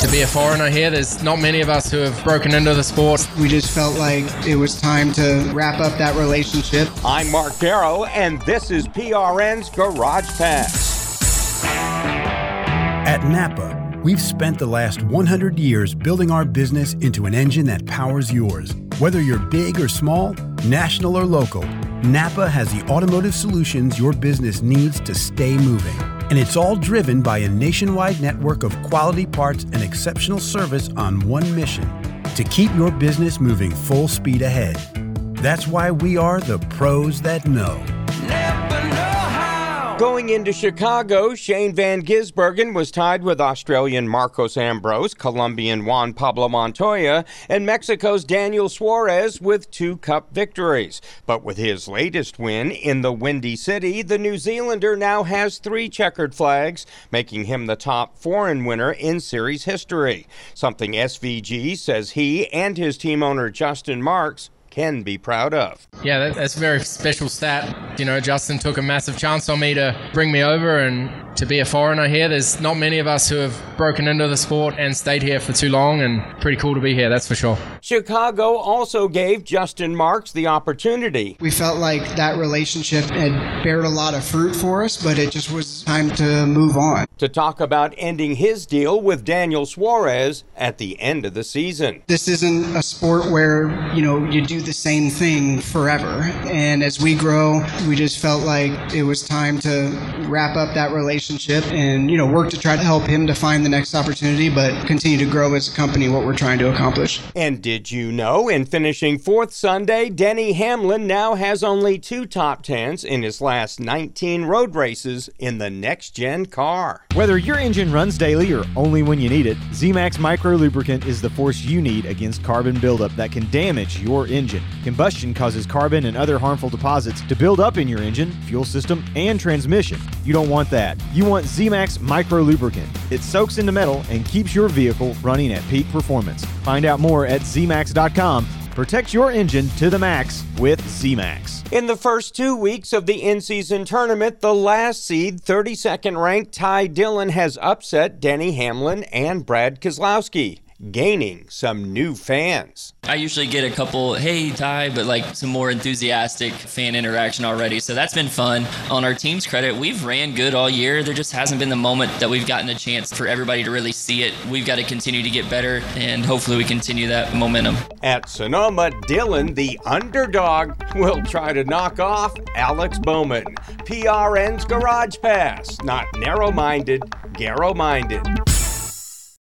To be a foreigner here, there's not many of us who have broken into the sport. We just felt like it was time to wrap up that relationship. I'm Mark Darrow, and this is PRN's Garage Pass. At Napa, we've spent the last 100 years building our business into an engine that powers yours. Whether you're big or small, national or local, Napa has the automotive solutions your business needs to stay moving. And it's all driven by a nationwide network of quality parts and exceptional service on one mission: to keep your business moving full speed ahead. That's why we are the pros that know. Going into Chicago, Shane Van Gisbergen was tied with Australian Marcos Ambrose, Colombian Juan Pablo Montoya, and Mexico's Daniel Suarez with 2 Cup victories. But with his latest win in the Windy City, the New Zealander now has 3 checkered flags, making him the top foreign winner in series history. Something SVG says he and his team owner Justin Marks can be proud of. Yeah, that's a very special stat. You know, Justin took a massive chance on me to bring me over, and to be a foreigner here, there's not many of us who have broken into the sport and stayed here for too long, and pretty cool to be here, that's for sure. Chicago also gave Justin Marks the opportunity. We felt like that relationship had bared a lot of fruit for us, but it just was time to move on. To talk about ending his deal with Daniel Suarez at the end of the season. This isn't a sport where, you do the same thing forever. And as we grow, we just felt like it was time to wrap up that relationship and, work to try to help him to find the next opportunity, but continue to grow as a company what we're trying to accomplish. And did you know, in finishing 4th Sunday, Denny Hamlin now has only 2 top 10s in his last 19 road races in the next-gen car. Whether your engine runs daily or only when you need it, Z-Max Micro Lubricant is the force you need against carbon buildup that can damage your engine. Combustion causes carbon and other harmful deposits to build up in your engine, fuel system, and transmission. You don't want that. You want Z-Max Micro Lubricant. It soaks into metal and keeps your vehicle running at peak performance. Find out more at zmax.com. Protect your engine to the max with Z-Max. In the first 2 weeks of the in-season tournament, the last seed, 32nd ranked Ty Dillon, has upset Denny Hamlin and Brad Keselowski, gaining some new fans. I usually get a couple, hey, Ty, but some more enthusiastic fan interaction already. So that's been fun. On our team's credit, we've ran good all year. There just hasn't been the moment that we've gotten a chance for everybody to really see it. We've got to continue to get better, and hopefully we continue that momentum. At Sonoma, Dillon, the underdog, will try to knock off Alex Bowman. PRN's Garage Pass. Not narrow-minded, Garrow-minded.